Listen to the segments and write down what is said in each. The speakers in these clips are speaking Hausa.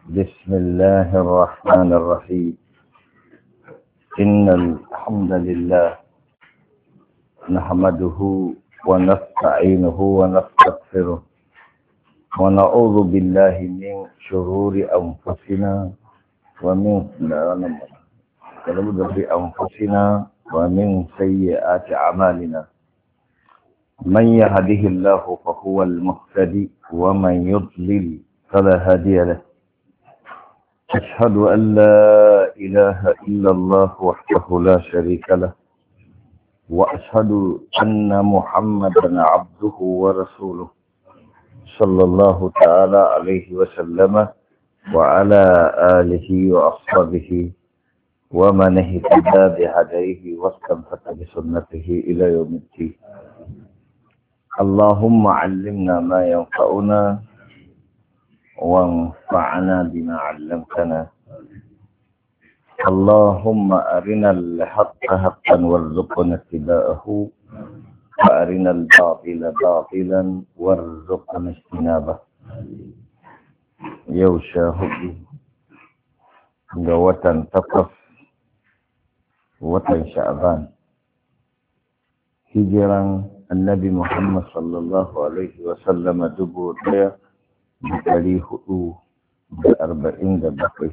بسم الله الرحمن الرحيم. إن الحمد لله نحمده ونستعينه ونستغفره ونعوذ بالله من شرور أنفسنا ومن سيئات أعمالنا. من يهده الله فهو المهتدي ومن يضلل فلا هادي له. أشهد أن لا إله إلا الله وحده لا شريك له، وأشهد أن محمدا عبده ورسوله صلى الله تعالى عليه وسلم وعلى آله وأصحابه ومن اهتدى بهديه واستمسك بسنته إلى يوم الدين. اللهم علمنا ما ينفعنا وانفعنا بما علمتنا. اللهم أرنا الحق حقا وارزقنا اتباعه، وأرنا الباطل باطلا وارزقنا اجتنابه. يوشاهد وطن تقف وطن شعبان هجرا النبي محمد صلى الله عليه وسلم دبو ديا ب447.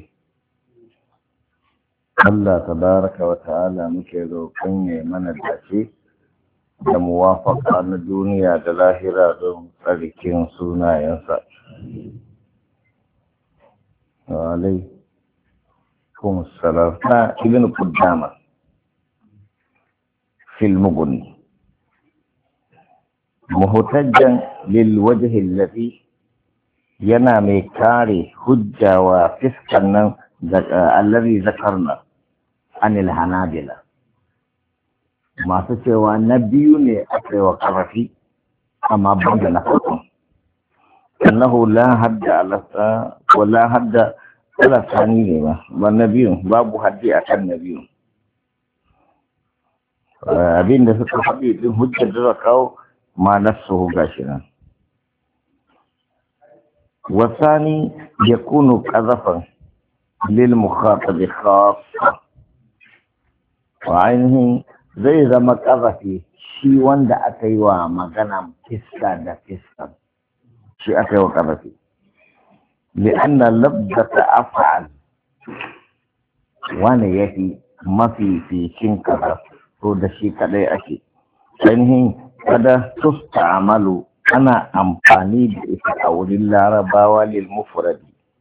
Allah tabaraka wa ta'ala muke roƙon ya mana dace da muwafaka na duniya da lahira don tsarkin sunayensa. Wa alaikum assalam. Na Ibn Qudama fil Mughni muhtajjan lil wajhi alladhi, yana mai kare hujja wa fiskan nan allazi zakarna anil hanabila, masu cewa na biyu ne aka yi wa ƙarfi amma ban da na farko. annahu la hadda alasa wa la hadda alasani ne ba na biyun, babu haddi a kan na biyun. Abin da suka faɗi din hujjar da kawo ma nasu gashi nan. wasani yakunu qazafan lil mukhatab khassa, wa ainihin zai zama ƙazafi shi wanda aka yi wa magana fiska da fiska, shi aka yi wa ƙazafi. li'anna labdata af'al, wani yafi mafificin kaza to da shi kadai ake. ainihin kada tusta'malu, ana amfani da ita a wurin larabawa lil mufradi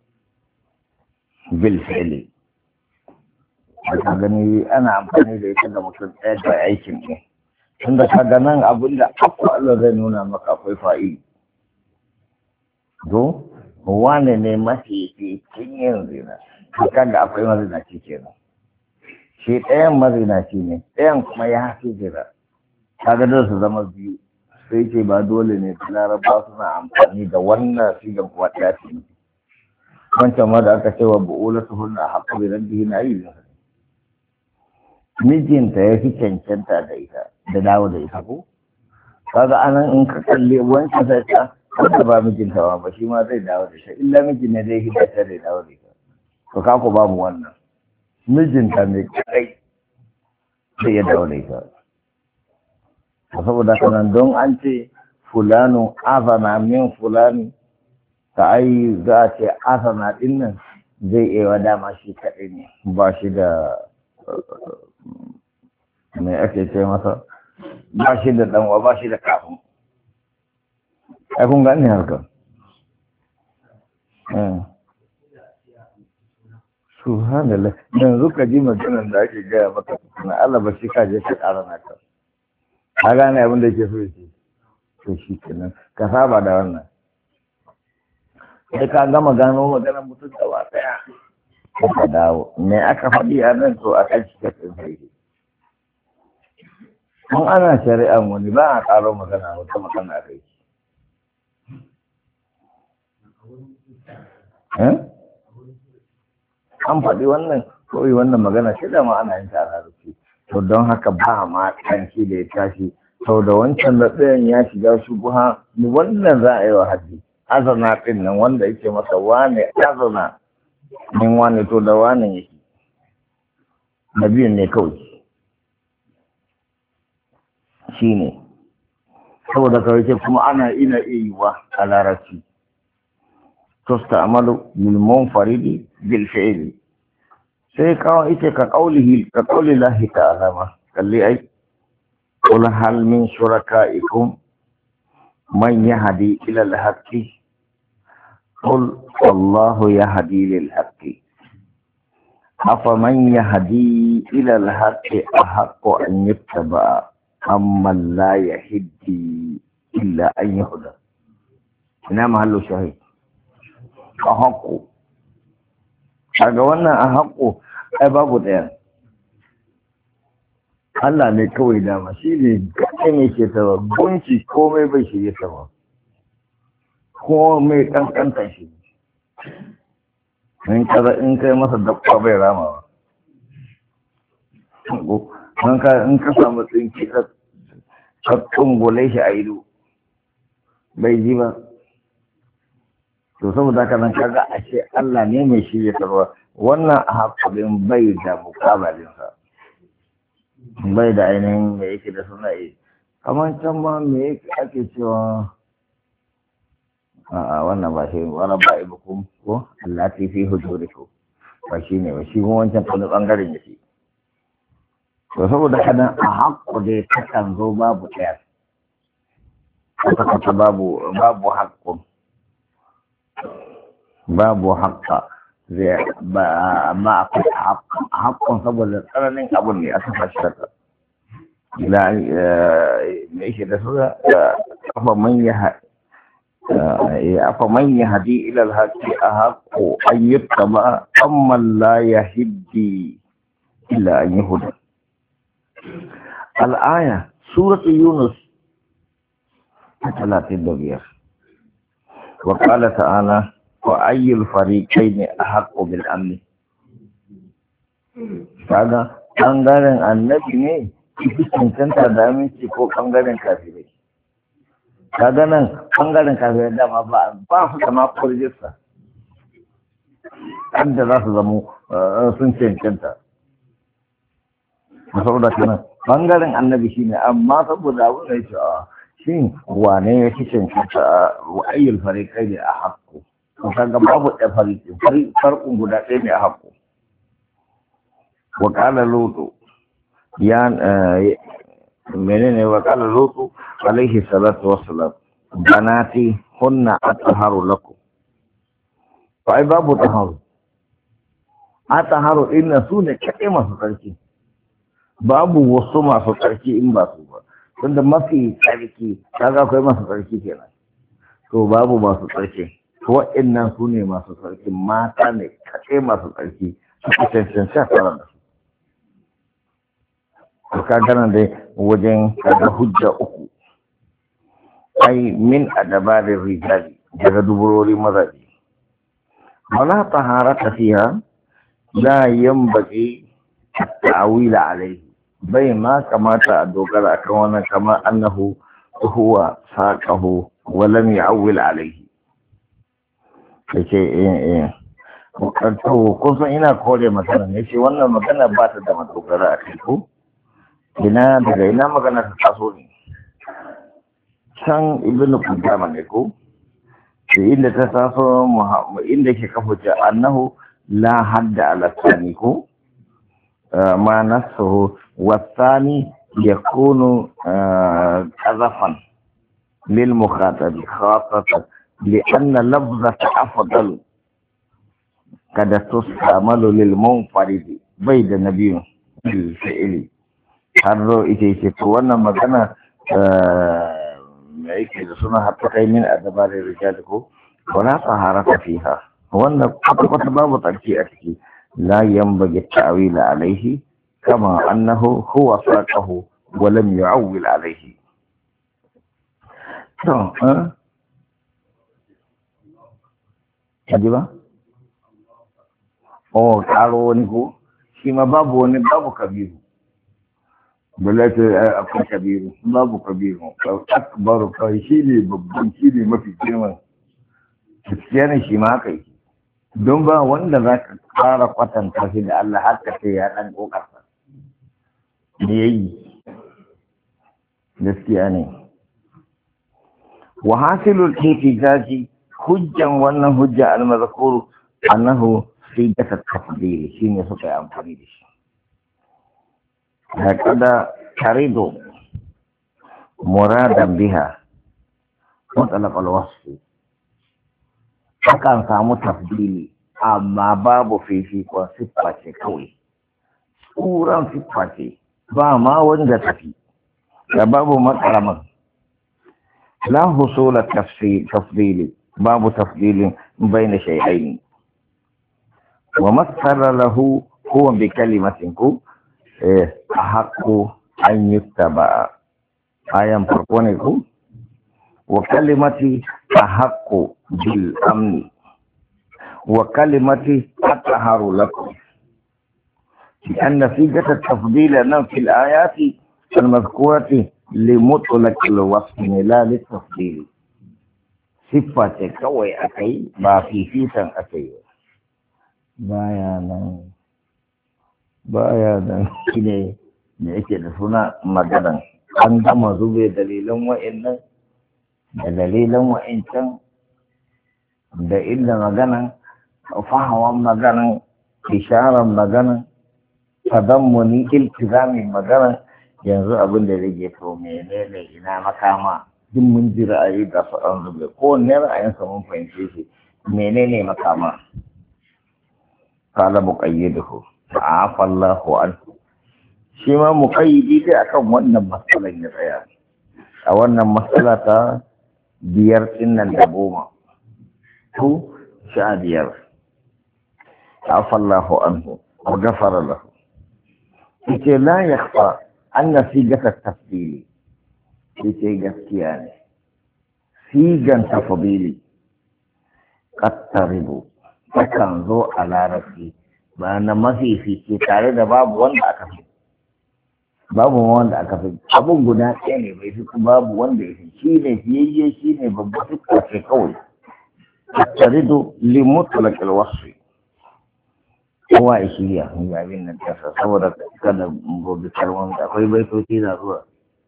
bil fi'li. Ka gani ana amfani da ita da mutum ɗaya da aikin ne, tunda ka ga nan abin da Allah zai nuna maka akwai fa'ili. Do wane ne mafi cikin yin zina, ka ga akwai mazinaci kenan. Shi ɗayan mazinaci ne, ɗayan kuma ya fi zina. Ka ga da su zama biyu, sai ce ba dole ne laraba suna amfani da wannan sigan kuma ɗaya ce. Wancan ma da aka ce wa bu'ulatu hunna haqqu bi rabbihi na yi, mijinta ya fi cancanta da ita da dawo da ita ko. Kaga anan in ka kalli wancan sai ta wanda ba mijinta ba shi ma zai dawo da ita, illa mijin ne zai hidata da dawo da ita. To kako babu wannan, mijinta ne kai sai ya dawo da ita. Saboda kanan don an ce fulano azana min fulani, ta ai za a ce azana din nan zai iya dama shi kaɗai ne, ba shi da mai ake ce masa, ba shi da ɗanwa, ba shi da kafin. Ai kun gani harkar. Subhanallah, yanzu ka ji maganar da ake gaya maka na Allah, ba shi ka je ka ƙara naka. Ka gane abin da ke so ya ce, to shi kenan ka saba da wannan. Sai ka gama gano maganar mutum gaba ɗaya, ka dawo me aka faɗi a nan, to a kan shi kasin sai. Kun ana shari'an wani ba a ƙaro magana wata magana a kai. An faɗi wannan kawai wannan magana shi da ma ana yin ta a larabci. To don haka ba ma kanki da ya tashi, sau da wancan da ɗayan ya shiga shubuha, wannan za a yi wa haddi. azana ɗin nan wanda yake masa wane azana min wani to da wani yake da biyun ne kawai shi ne saboda kawai ce kuma ana ina iya yi wa a larabci tosta amalu lilmon faridi bil fi'ili sai kawo ita ka kauli lahi ta'ala ma kalli ai qul hal min shuraka'ikum man yahdi ila al-haqqi qul wallahu yahdi lil haqqi afaman yahdi ila al-haqqi ahaqqu an yuttaba amman la yahdi illa an yuhda ina mahallu shahid ahaqqu kaga wannan ahaqqu ai babu daya Allah ne kawai dama shi ne kai ne ke tawa gunci komai bai shirye ta ba komai kankanta shi in kai masa dabba bai rama ba in ka samu tsinki ka tsungule shi a ido bai ji ba to saboda haka nan kaga ashe Allah ne mai shirye ta ba wannan haƙurin bai da mukabalinsa bai da ainihin me yake da suna yi kamar can ma me yake ake cewa a wannan ba shi wani ba ibukum ko Allah ta fi hujuriku ba shi ne ba shi kuma wancan wani bangaren yake to saboda kada a haƙƙo dai takan zo babu ɗaya kwata babu haƙƙo babu haƙƙa zai ba amma akwai haƙƙon saboda tsananin abun ne aka fashi da ila me yake da su afa man ya hadi ila alhaqi ahqqu an yuttaba amma la yahdi illa an yuhda al-aya suratu yunus 35 wa qala ta'ala وأي الفريقين أحق بالأمن kaga ɓangaren annabi ne fi cancanta da aminci ko ɓangaren kafirai kaga nan ɓangaren kafirai dama ba su zama kurjista hadda za su zamo sun cancanta saboda kanan ɓangaren annabi shi ne amma saboda abin da ya ce shi wane ya fi cancanta wa ayyul fariqai ne a haƙƙo kaga babu da farkon guda ɗaya ne a haƙo wa qala lutu ya menene wa qala lutu alaihi salatu wassalam banati hunna atharu lakum fa ai babu taharu atharu inna sune kai masu tsarki babu wasu masu tsarki in ba su ba tunda mafi tsarki kaga akwai masu tsarki kenan to babu masu tsarki wa'annan su ne masu tsarki mata ne kaɗai masu tsarki suka cancanci a tsarar da su to ka gana dai wajen kaga hujja uku ai min adabarin rijali daga duburori mazaje wala taharata fiha la yanbaghi ta'wila alayhi bai ma kamata a dogara akan wannan kamar annahu huwa saqahu wa lam ya'wil alayhi kace kun san ina kore magana ne ce wannan magana ba ta da madogara a kai ko ina daga ina magana ta taso ne can ibnu qudama ne ko inda ta taso inda ke kafa ta annahu la hadda ala thani ko ma nasuhu wa thani yakunu qazafan lil mukhatabi khassatan لأن لفظة أفضل kada tustamalu lil munfaridi bai da nabiyu bil fi'li har ro ita ce to wannan magana me yake da suna hatta kai min adabarin rijal ko wala taharata fiha wannan kwata babu tsarki a ciki la yanbaghi ta'wila alaihi kama annahu huwa saqahu wa lam yu'awwil alaihi to kaji ba oh karo wani ko shi ma babu wani babu kabiru balata akwai kabiru babu kabiru akbaru kai shi ne babban shi ne mafi girman gaskiya ne shi ma haka yake don ba wanda za ka fara kwatanta shi da Allah har ka ce ya ɗan ƙoƙarsa me yayi gaskiya ne wa hasilul ihtijaji hujjan wannan hujja al-mazkur annahu sigat at-tafdil shine suka yi amfani da shi hakada tarido muradan biha mutlaq al-wasf akan samu tafdili amma babu fifikon siffa ce kawai tsuran siffa ce ba ma wanda tafi da babu matsaraman la husula tafdili babu tafdilin bayna shay'ain wa masara lahu huwa bi kalimatin ku haqqu an yuttaba ayan farko ne ku wa kalimati haqqu bil amni wa kalimati atharu lakum لأن صيغة التفضيل في الآيات المذكورة لمطلق الوصف لا للتفضيل صفة كوي أكي با في فيسا أكي bayanan shine da yake da suna maganan an gama zube dalilan wa'annan da dalilan wa'ancan da inda maganan fahawan maganan isharar maganan tadammuni iltizamin maganan yanzu abin da rage to menene ina makama duk mun ji ra'ayi da su an zube kowanne ra'ayinsa mun fahimce shi menene makama kala muqayyiduhu ta'afa Allahu anhu shi ma muqayyidi dai akan wannan matsalan ya tsaya a wannan matsala ta biyar dinnan da 10 to 15 ta'afa Allahu anhu wa ghafara lahu yace la yakhfa anna sigata tafdili yace gaskiya ne sigan tafdili qattaribu takan zo a larabci ba na mafifici tare da babu wanda aka fi abun guda ɗaya ne bai fi babu wanda ya fi shi ne fiyayye shi ne babba suka ce kawai qattaridu li mutlaq al-wasf kowa ya shirya abin nan tasa saboda kada gobe kalman da akwai baitoci na zuwa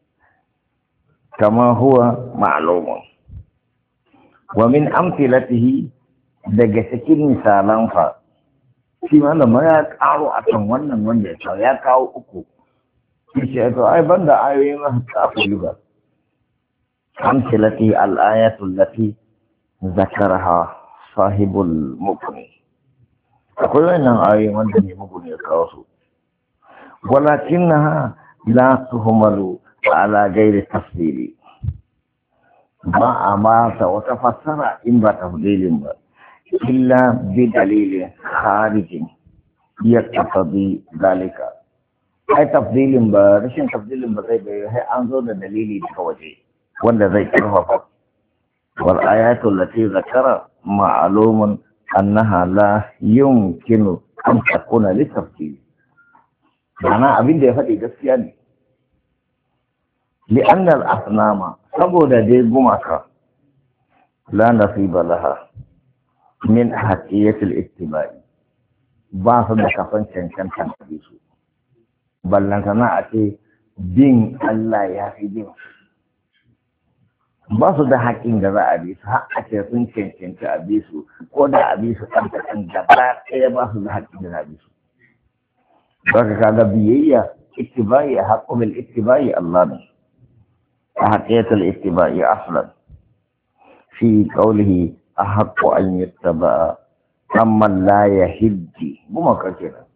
kama huwa ma'lumun wa min amthilatihi daga cikin misalan fa shi malama ya karo akan wannan wanda ya kawo uku shi to ai banda ayoyin kafiri ba amthilati al-ayatu allati zakaraha sahibul muqni akwai wannan ayoyi wanda ne mugu ne kawo su walakinnaha la tuhmalu ala ghairi tafsiri ba a masa wata fassara in ba tafsilin ba illa bi dalilin kharijin yaqtadi dalika ai tafsilin ba rashin tafsilin ba zai bai sai an zo da dalili daga waje wanda zai karfafa wal ayatu allati zakara ma'lumun أنها لا يمكن أن تكون للتفصيل معنى أبين دي فدي قسياني لأن الأصنام سبود دي قمك لا نصيب لها من أحقية الاتباع باصد كفن شنشن تنبيسو بل لنتنا أتي دين الله يافي دين ba su da haƙƙin da za a bi su har a ce sun cancanci a bi su ko da a bi su ɗan gaba ɗaya ba su da haƙƙin da za a bi su ba ka kaga biyayya ittiba'i a haƙƙo bil ittiba'i Allah ne a haƙƙiyatul ittiba'i aslan fi qawlihi a haƙƙo an yattaba'a amma la yahiddi kuma ka kenan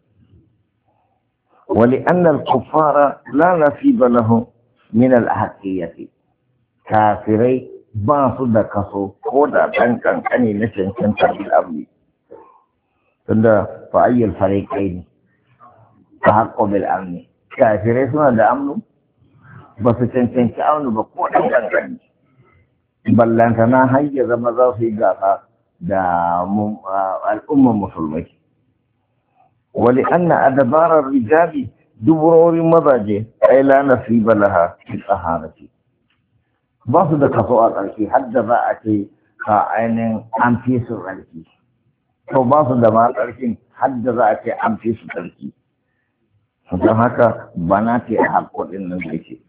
ولأن الكفار لا نصيب لهم من الأحقية kafirai ba su da kaso ko da ɗan ƙanƙani na cancantar bil'amni tunda fa'ayyar fariƙai ne ta haƙo bil'amni kafirai suna da amnu ba su cancanci amnu ba ko ɗan ƙanƙani ballanta na hanyar zama za su yi gasa da al'ummar musulmai wali anna adabarar rijabi duburorin mazaje ai la nasiba laha fi tsaharati ba su da kaso a ƙarshe har da za a ce ka ainihin an fi su ƙarfi to ba su da ma ƙarfin har da za a ce an fi su ƙarfi don haka bana ce a haƙoɗin nan da ke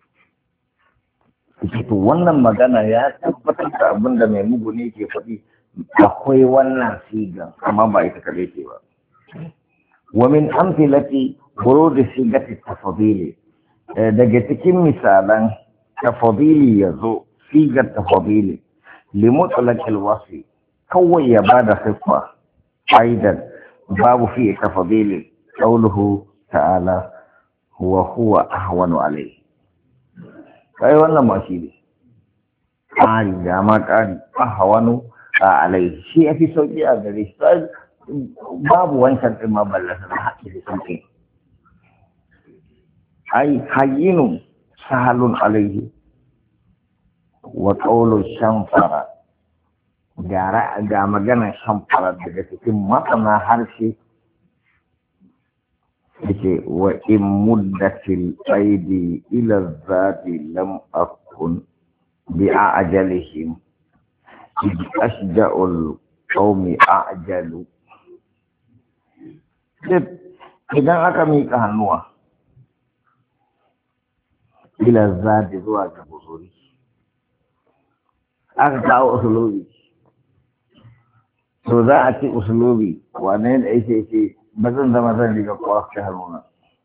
to wannan magana ya tabbatar da abin da mai muguni ke faɗi akwai wannan sigan amma ba ita kaɗai ce ba wa min amfilati burudi sigati tafadili daga cikin misalan tafadili ya zo sigar tafadili limutlaqil wasi kawai ya bada siffa aidan babu fi tafadili qawluhu ta'ala huwa ahwanu alayhi kai wannan ma shi ne ƙari da ma ƙari ahwanu alayhi shi yafi sauki a gare shi babu wancan ɗin ma ballasa da haƙƙi da sauƙi ai hayyinu sahalun alayhi wa qawlu shamfara ga maganar shamfara daga cikin masana harshe yake wa in muddatil aidi ila zati lam akun bi ajalihim ashja'ul qaumi ajalu idan aka miƙa hannuwa ila zati zuwa ga buzuri aka kawo usulubi to za a ce usulubi wane da yake ce ba zan zama zan riga kowa ta haruna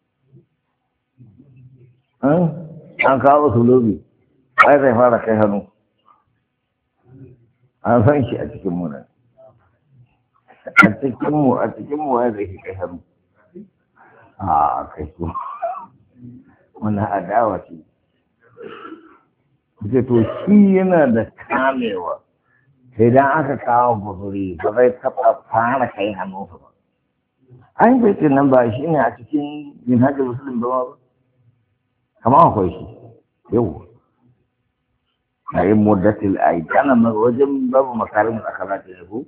an kawo usulubi ai zai fara kai hannu an san shi a cikin mu nan a cikin mu wai zai kai hannu a kai su wannan adawa ce to shi yana da kamewa sai dan aka kawo buzuri ba zai taɓa fara kai hannunsa ba an bai nan ba shi ne a cikin yin hajji musulun ba ba kama akwai shi yau a yin muddatil ai kana wajen babu makarin akala ta yabo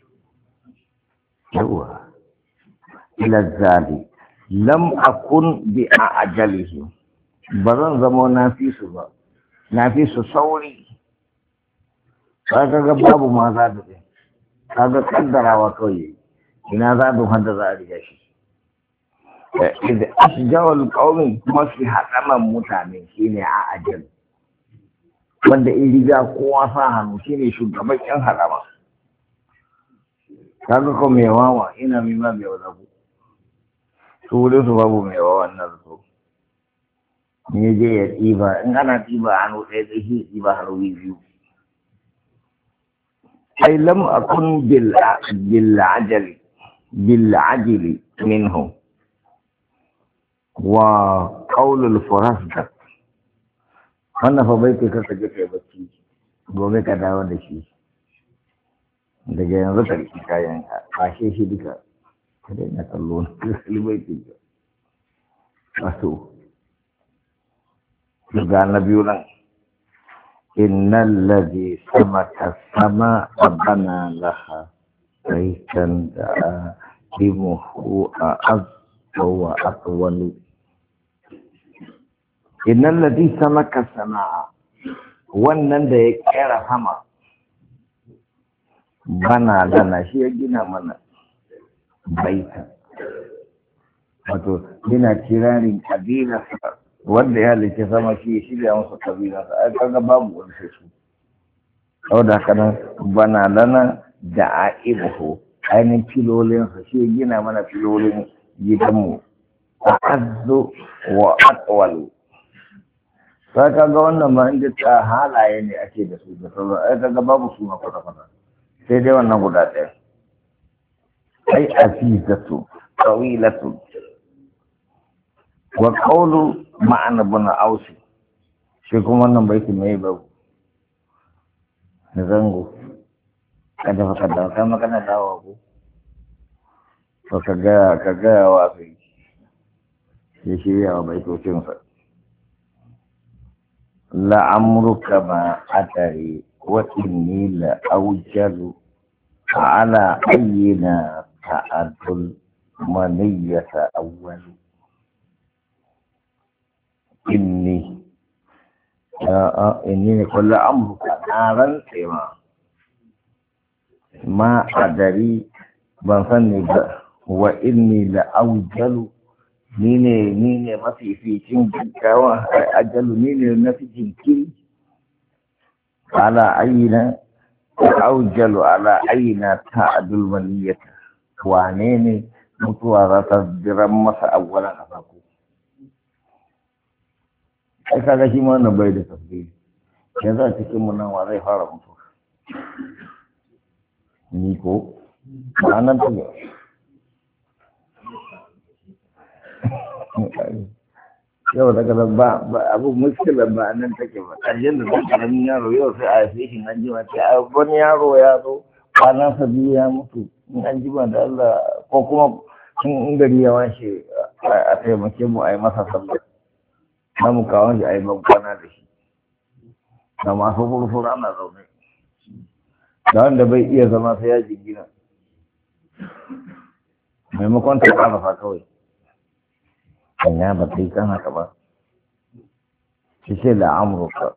yawa ila zali lam akun bi a ajalihi ba zan zama na fi su ba na fi su sauri kaga babu ma zaɓi ɗin kaga kaddarawa kawai ina zaɓin hadda za a riga shi idan ashjawal qaumin mafi haɗaman mutane shine a ajal wanda in riga kowa sa hannu shine shugaban yan haɗama kaga ko mai wawa ina mima mai wadabu su wurin su babu mai wawa nan so ne je ya ɗiba in ana ɗiba hannu ɗaya zai shi ɗiba hannu biyu أي لم أكن بالعجل منهم وقول الفرزدق أنا فبيتي كتجك يا بچي gobe ka dawo da shi daga yanzu ka riki kayan kashe shi duka ka daina kallo na kalibaiti wato ga na biyu nan إن الذي سمك السماء بنى لها بيتا دائمه أعز وأطول إن الذي سمك السماء wannan da ya kera sama bana lana shi ya gina mana baita wato yana kirarin kabilarsa wanda ya halice sama shi ya shirya masa kabilarsa ai kaga babu wani sai su saboda haka nan bana lana da aibuhu ainihin filolinsa shi ya gina mana filolin gidanmu a azzu wa atwalu sai kaga wannan ma inda ta halaye ne ake da su da sauran ai kaga babu su na kwata-kwata sai dai wannan guda ɗaya ai azizatu tawilatu wa qawlu ma'ana buna ausi shi kuma wannan baiti mai babu zango kada fa kada kai magana dawo ku to kaga wa kai shi ya baitocin sa la amruka ma atari wa inni la awjalu ala ayyina ta'addul maniyata awwalu inni ne kullu amruka naran tema ma adari ban san ne ba wa inni la aujalu ni ne mafificin gaggawa ajalu ni ne na fi jinkiri ala ayyina aujalu ala ayyina ta'adul maniyata wane ne mutuwa za ta jiran masa awwalan a farko ai kaga shi ma wannan bai da tafsiri yanzu a cikin mu nan wa zai fara mutuwa ni ko ba nan ta yau daga nan ba abu muskila ba nan take ba ƙarshen da ɗan ƙaramin yaro yau sai a haife shi an jima ce a wani yaro ya zo kwanan sa biyu ya mutu in an jima da Allah ko kuma in gari ya washe a taimake mu a yi masa sallah na mu kawo shi a yi ban kwana da shi da masu furfura na zaune da wanda bai iya zama sai ya jingina maimakon ta ƙarfa kawai ya ba ta yi kan haka ba shi ce da amurka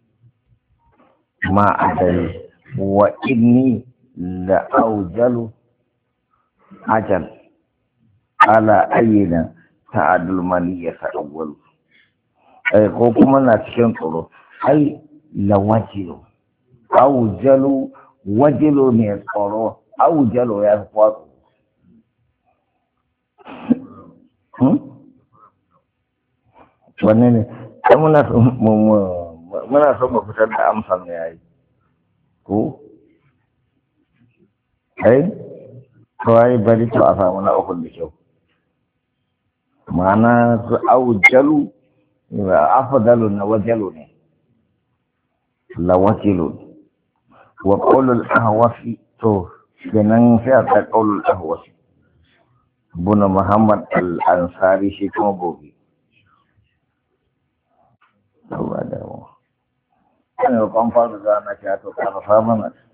ma a dare wa inni da aujalu ajal ala ayyana ta'adul maniyya ta'awwalu ko kuma na cikin tsoro ai la wajilu aujalu wajilu ne tsoro aujalu ya fi kwatsu wanne ne sai muna son mu fitar da amsar ne yayi ko kawai bari to a samu na ukun da kyau ma'ana su aujalu afdalu na wajalu ne la wajilu wa qawlul ahwasi to kenan sai a ta qawlul ahwasi buna muhammad al-ansari shi kuma gobe Allah da mu. Ana kwamfa da zana ta to ka fa mana